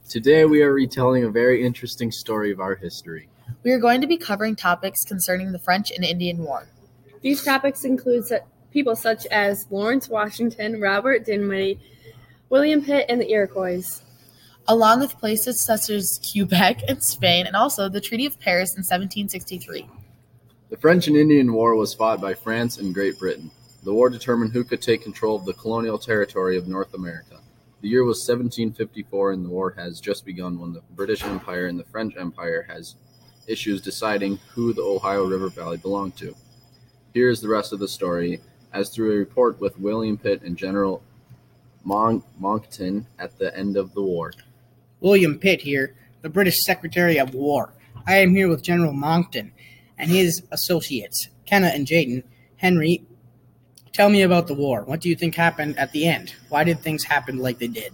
Today we are retelling a very interesting story of our history. We are going to be covering topics concerning the French and Indian War. These topics include people such as Lawrence Washington, Robert Dinwiddie, William Pitt, and the Iroquois, along with places such as Quebec and Spain, and also the Treaty of Paris in 1763. The French and Indian War was fought by France and Great Britain. The war determined who could take control of the colonial territory of North America. The year was 1754, and the war has just begun when the British Empire and the French Empire has issues deciding who the Ohio River Valley belonged to. Here is the rest of the story, as through a report with William Pitt and General Monckton at the end of the war. William Pitt here, the British Secretary of War. I am here with General Monckton and his associates, Kenna and Jayden. Henry, tell me about the war. What do you think happened at the end? Why did things happen like they did?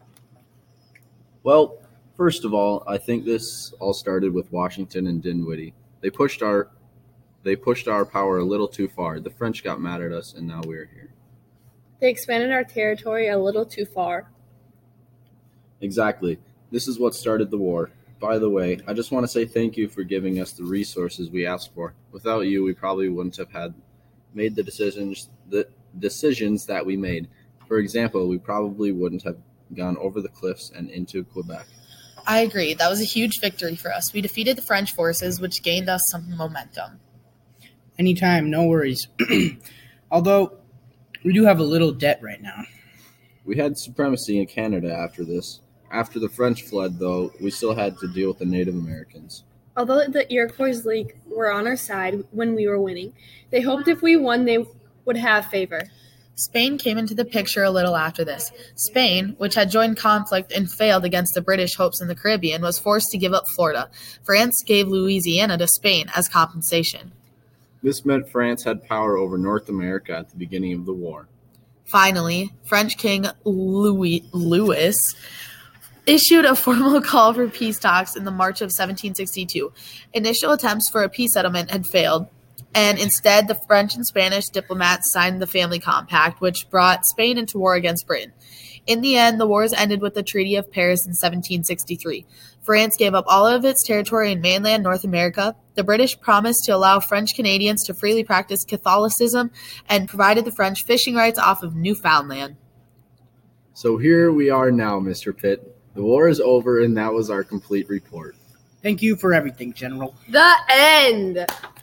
Well, first of all, I think this all started with Washington and Dinwiddie. They pushed our power a little too far. The French got mad at us, and now we're here. They expanded our territory a little too far. Exactly. This is what started the war. By the way, I just want to say thank you for giving us the resources we asked for. Without you, we probably wouldn't have made the decisions that we made. For example, we probably wouldn't have gone over the cliffs and into Quebec. I agree. That was a huge victory for us. We defeated the French forces, which gained us some momentum. Anytime, no worries. Although, we do have a little debt right now. We had supremacy in Canada after this. After the French fled, though, we still had to deal with the Native Americans. Although the Iroquois League were on our side when we were winning, they hoped if we won, they would have favor. Spain came into the picture a little after this. Spain, which had joined conflict and failed against the British hopes in the Caribbean, was forced to give up Florida. France gave Louisiana to Spain as compensation. This meant France had power over North America at the beginning of the war. Finally, French King Louis issued a formal call for peace talks in the March of 1762. Initial attempts for a peace settlement had failed, and instead the French and Spanish diplomats signed the Family Compact, which brought Spain into war against Britain. In the end, the wars ended with the Treaty of Paris in 1763. France gave up all of its territory in mainland North America. The British promised to allow French Canadians to freely practice Catholicism and provided the French fishing rights off of Newfoundland. So here we are now, Mr. Pitt. The war is over, and that was our complete report. Thank you for everything, General. The end!